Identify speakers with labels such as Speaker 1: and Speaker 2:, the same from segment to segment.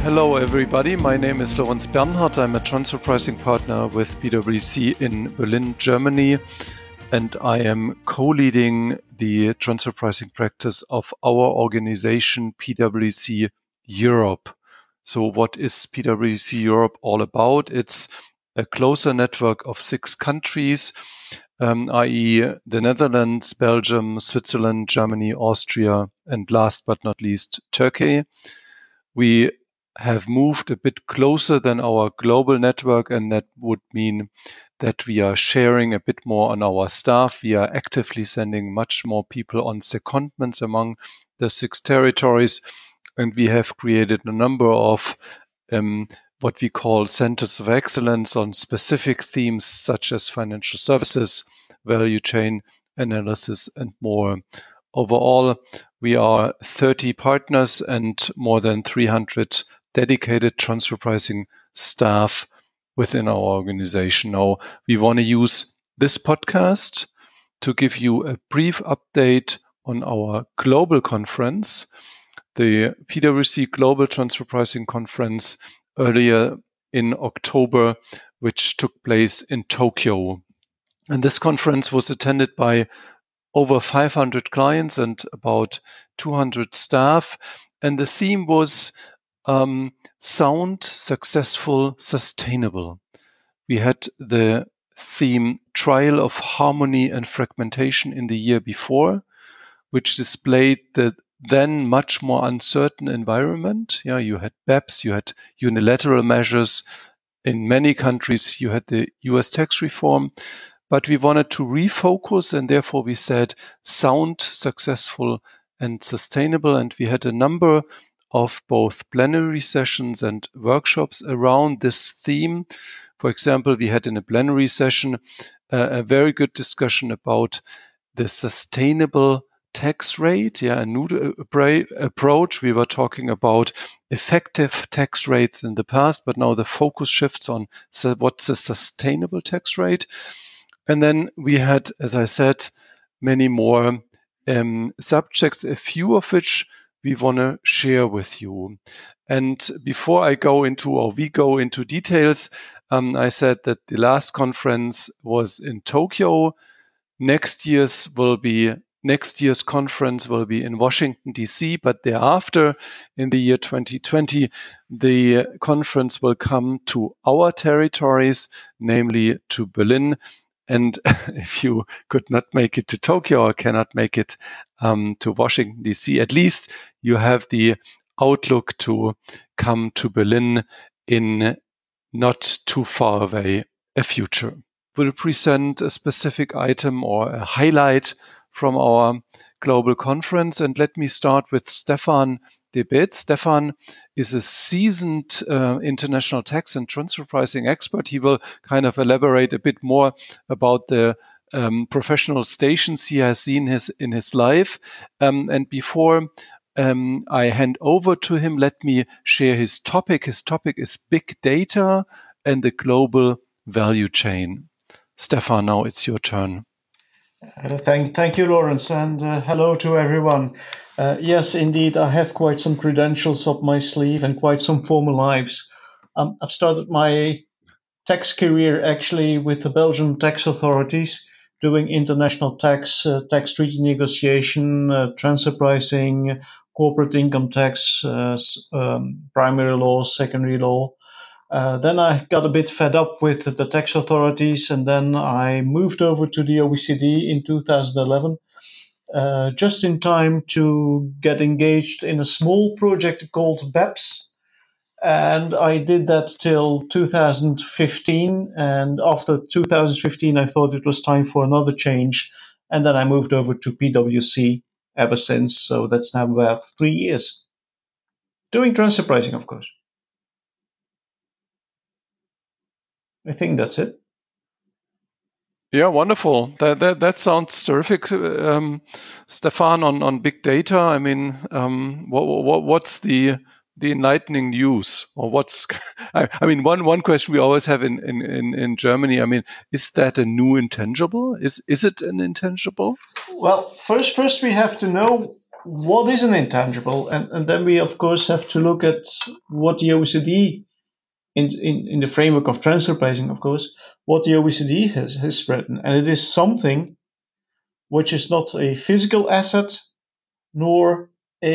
Speaker 1: Hello, everybody. My name is Lorenz Bernhardt. I'm a transfer pricing partner with PwC in Berlin, Germany, and I am co-leading the transfer pricing practice of our organization, PwC Europe. So what is PwC Europe all about? It's a closer network of 6 countries, i.e. the Netherlands, Belgium, Switzerland, Germany, Austria, and last but not least, Turkey. We have moved a bit closer than our global network, and that would mean that we are sharing a bit more on our staff. We are actively sending much more people on secondments among the 6 territories, and we have created a number of what we call centers of excellence on specific themes such as financial services, value chain analysis, and more. Overall, we are 30 partners and more than 300 dedicated transfer pricing staff within our organization. Now, we want to use this podcast to give you a brief update on our global conference, the PwC Global Transfer Pricing Conference earlier in October, which took place in Tokyo. And this conference was attended by over 500 clients and about 200 staff. And the theme was sound, successful, sustainable. We had the theme Trial of Harmony and Fragmentation in the year before, which displayed the then much more uncertain environment. Yeah, you had BEPS, you had unilateral measures. In many countries, you had the US tax reform. But we wanted to refocus, and therefore we said sound, successful, and sustainable. And we had a number of both plenary sessions and workshops around this theme. For example, we had in a plenary session a very good discussion about the sustainable tax rate, a new approach. We were talking about effective tax rates in the past, but now the focus shifts on what's a sustainable tax rate. And then we had, as I said, many more subjects, a few of which we want to share with you. And before we go into details, I said that the last conference was in Tokyo. Next year's conference will be in Washington, D.C., but thereafter, in the year 2020, the conference will come to our territories, namely to Berlin. And if you could not make it to Tokyo or cannot make it to Washington, D.C., at least you have the outlook to come to Berlin in not too far away a future. We'll present a specific item or a highlight from our global conference. And let me start with Stefan de Beet. Stefan is a seasoned international tax and transfer pricing expert. He will kind of elaborate a bit more about the professional stations he has seen in his life. And before I hand over to him, let me share his topic. His topic is big data and the global value chain. Stefan, now it's your turn.
Speaker 2: Thank you, Lorenz, and hello to everyone. Yes, indeed, I have quite some credentials up my sleeve and quite some former lives. I've started my tax career actually with the Belgian tax authorities, doing international tax, tax treaty negotiation, transfer pricing, corporate income tax, primary law, secondary law. Then I got a bit fed up with the tax authorities, and then I moved over to the OECD in 2011, just in time to get engaged in a small project called BEPS. And I did that till 2015. And after 2015, I thought it was time for another change. And then I moved over to PwC ever since. So that's now about 3 years. Doing transfer pricing, of course. I think that's it.
Speaker 1: Yeah, wonderful. That sounds terrific, Stefan. On big data, I mean, what's the enlightening news, or what's? I mean, one question we always have in Germany. I mean, is that a new intangible? Is it an intangible?
Speaker 2: Well, first we have to know what is an intangible? And then we, of course, have to look at what the OECD, in the framework of transfer pricing, of course, what the OECD has written. And it is something which is not a physical asset nor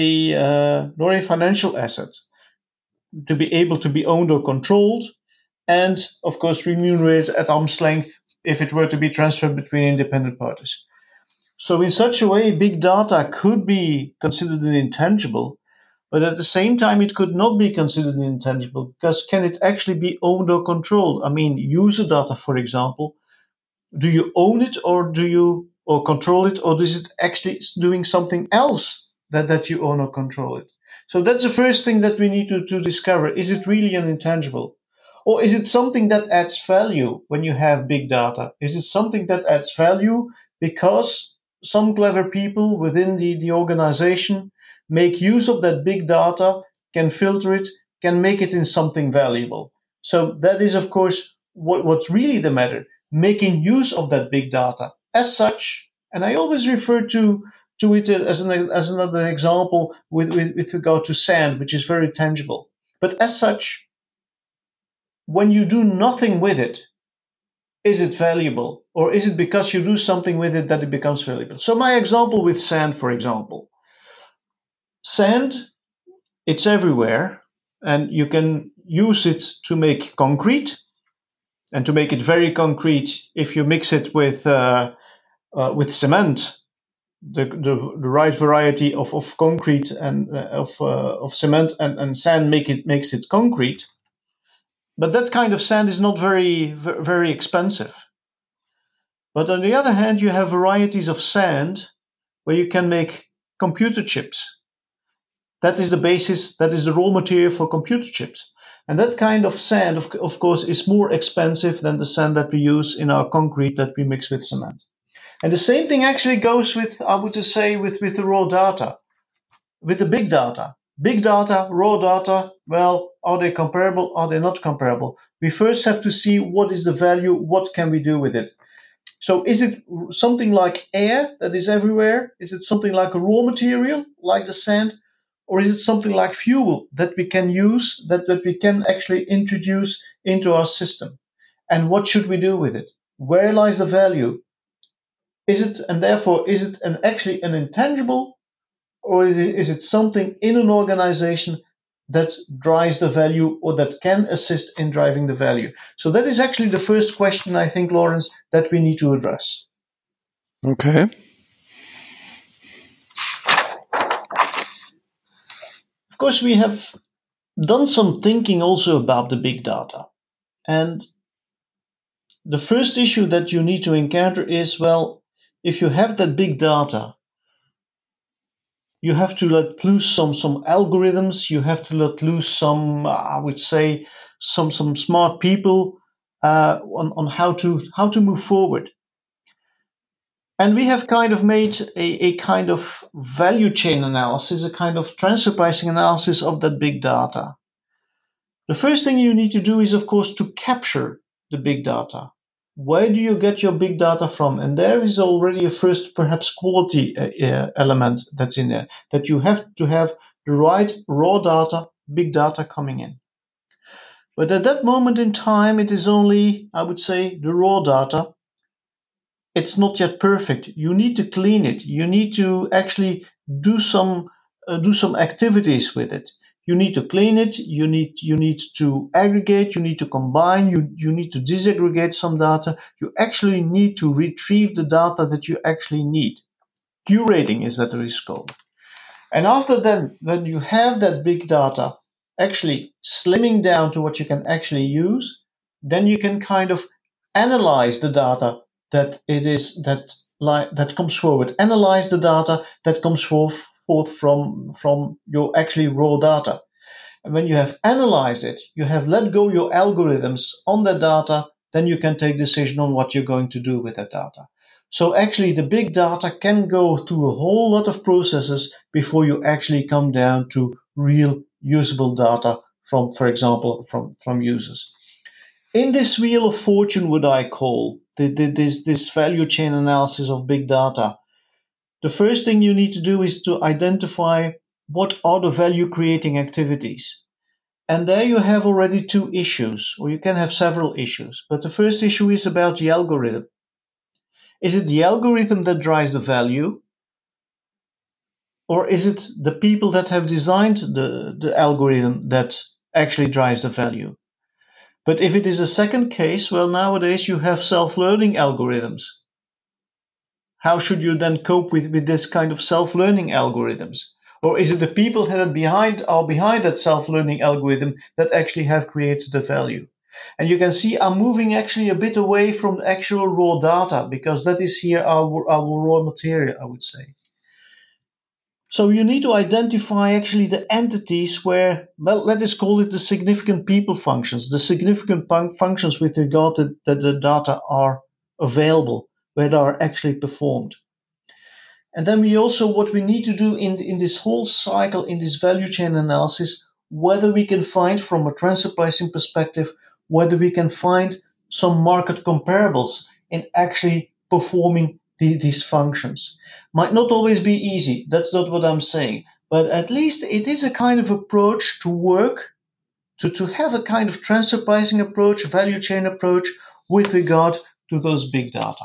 Speaker 2: a financial asset to be able to be owned or controlled, and of course remunerated at arm's length if it were to be transferred between independent parties. So in such a way, big data could be considered an intangible, but at the same time, it could not be considered an intangible because can it actually be owned or controlled? I mean, user data, for example, do you own it or do you or control it, or is it actually doing something else that you own or control it? So that's the first thing that we need to discover. Is it really an intangible? Or is it something that adds value when you have big data? Is it something that adds value because some clever people within the organization make use of that big data, can filter it, can make it in something valuable? So that is, of course, what's really the matter, making use of that big data as such. And I always refer to it as another example with regard to sand, which is very tangible. But as such, when you do nothing with it, is it valuable? Or is it because you do something with it that it becomes valuable? So my example with sand, for example, sand, it's everywhere, and you can use it to make concrete, and to make it very concrete, if you mix it with cement, the right variety of concrete and of cement and sand makes it concrete. But that kind of sand is not very expensive. But on the other hand, you have varieties of sand where you can make computer chips. That is the basis, that is the raw material for computer chips. And that kind of sand, of course, is more expensive than the sand that we use in our concrete that we mix with cement. And the same thing actually goes with, I would just say, with the raw data, with the big data. Big data, raw data, well, are they comparable? Are they not comparable? We first have to see what is the value, what can we do with it. So is it something like air that is everywhere? Is it something like a raw material, like the sand? Or is it something like fuel that we can use, that we can actually introduce into our system? And what should we do with it? Where lies the value? Is it, and therefore, is it actually an intangible, or is it something in an organization that drives the value or that can assist in driving the value? So that is actually the first question, I think, Lawrence, that we need to address.
Speaker 1: Okay.
Speaker 2: Of course, we have done some thinking also about the big data. And the first issue that you need to encounter is, well, if you have that big data, you have to let loose some algorithms. You have to let loose some, I would say, some smart people on how to move forward. And we have kind of made a kind of value chain analysis, a kind of transfer pricing analysis of that big data. The first thing you need to do is, of course, to capture the big data. Where do you get your big data from? And there is already a first, perhaps, quality element that's in there, that you have to have the right raw data, big data coming in. But at that moment in time, it is only, I would say, the raw data. It's not yet perfect. You need to clean it. You need to actually do some activities with it. You need to clean it. You need to aggregate. You need to combine. You need to disaggregate some data. You actually need to retrieve the data that you actually need. Curating is that it is called. And after then, when you have that big data actually slimming down to what you can actually use, then you can kind of analyze the data that it is that comes forward. Analyze the data that comes forth from your actually raw data. And when you have analyzed it, you have let go your algorithms on that data, then you can take decision on what you're going to do with that data. So actually the big data can go through a whole lot of processes before you actually come down to real usable data from, for example, from users. In this wheel of fortune, what I call this value chain analysis of big data, The first thing you need to do is to identify what are the value creating activities. And there you have already two issues, or you can have several issues. But the first issue is about the algorithm. Is it the algorithm that drives the value, or is it the people that have designed the algorithm that actually drives the value? But if it is a second case, well, nowadays you have self-learning algorithms. How should you then cope with this kind of self-learning algorithms? Or is it the people that are behind that self-learning algorithm that actually have created the value? And you can see I'm moving actually a bit away from actual raw data because that is here our raw material, I would say. So you need to identify actually the entities where, well, let us call it the significant people functions, the significant functions with regard to that the data are available, where they are actually performed. And then we also, what we need to do in this whole cycle, in this value chain analysis, whether we can find from a transfer pricing perspective, whether we can find some market comparables in actually performing these functions. Might not always be easy. That's not what I'm saying. But at least it is a kind of approach to work, to have a kind of transfer pricing approach, value chain approach with regard to those big data.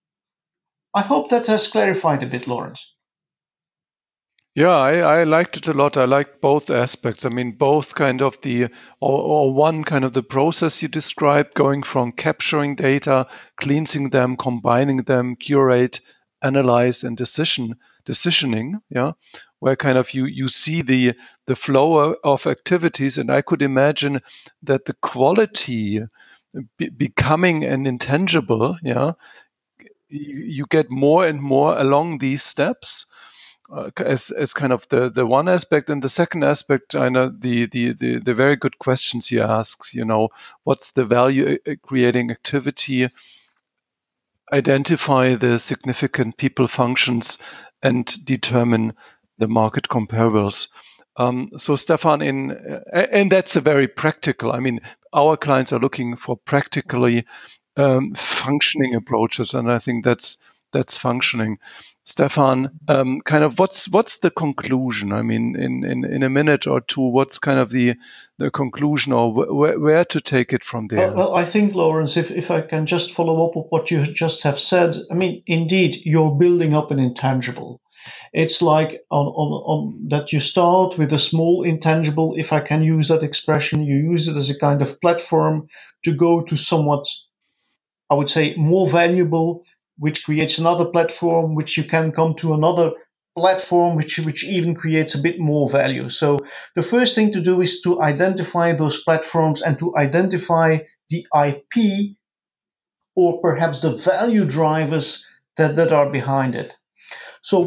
Speaker 2: I hope that has clarified a bit, Lawrence.
Speaker 1: Yeah, I liked it a lot. I liked both aspects. I mean, both kind of or one kind of the process you described, going from capturing data, cleansing them, combining them, curate, analyze, and decisioning. Yeah, where kind of you see the flow of activities, and I could imagine that the quality becoming an intangible. Yeah, you get more and more along these steps as kind of the one aspect, and the second aspect, I know the very good questions he asks. What's the value creating activity? Identify the significant people functions and determine the market comparables. So Stefan, and that's a very practical. I mean, our clients are looking for practically functioning approaches, and I think that's functioning. Stefan, kind of what's the conclusion? I mean, in a minute or two, what's kind of the conclusion, or where to take it from there?
Speaker 2: Well, I think, Lawrence, if I can just follow up with what you just have said, I mean, indeed, you're building up an intangible. It's like on that you start with a small intangible, if I can use that expression, you use it as a kind of platform to go to somewhat, I would say, more valuable, which creates another platform, which you can come to another platform, which even creates a bit more value. So the first thing to do is to identify those platforms and to identify the IP or perhaps the value drivers that are behind it. So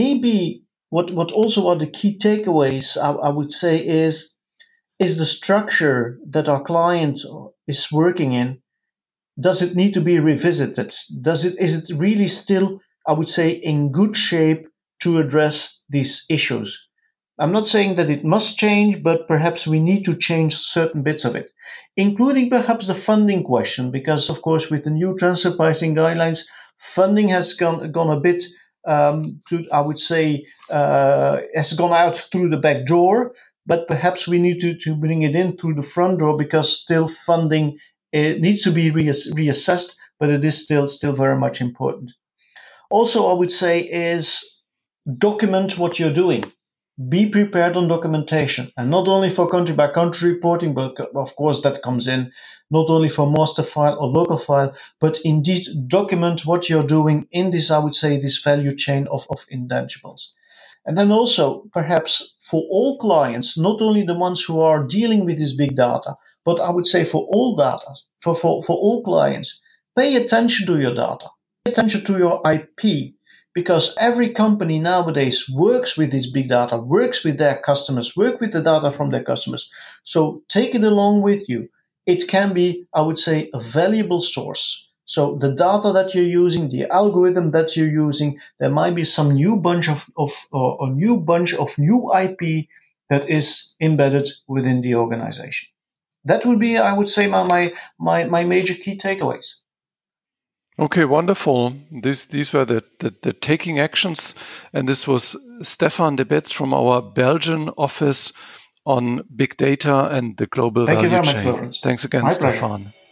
Speaker 2: what also are the key takeaways I would say is the structure that our client is working in. Does it need to be revisited? Is it really still, I would say, in good shape to address these issues? I'm not saying that it must change, but perhaps we need to change certain bits of it, including perhaps the funding question, because of course with the new transfer pricing guidelines, funding has gone a bit I would say, has gone out through the back door, but perhaps we need to bring it in through the front door because still funding it needs to be reassessed, but it is still very much important. Also, I would say is document what you're doing. Be prepared on documentation, and not only for country by country reporting, but of course that comes in not only for master file or local file, but indeed document what you're doing in this, I would say, this value chain of intangibles. And then also, perhaps for all clients, not only the ones who are dealing with this big data, but I would say for all data, for all clients, pay attention to your data, pay attention to your IP, because every company nowadays works with this big data, works with their customers, work with the data from their customers. So take it along with you. It can be, I would say, a valuable source. So the data that you're using, the algorithm that you're using, there might be some new bunch of a new bunch of new IP that is embedded within the organization. That would be, I would say, my major key takeaways.
Speaker 1: Okay, wonderful. These were the taking actions, and this was Stefan de Betz from our Belgian office on big data and the global
Speaker 2: Thank you
Speaker 1: value
Speaker 2: very much,
Speaker 1: chain.
Speaker 2: Lawrence.
Speaker 1: Thanks again,
Speaker 2: My pleasure.
Speaker 1: Stefan.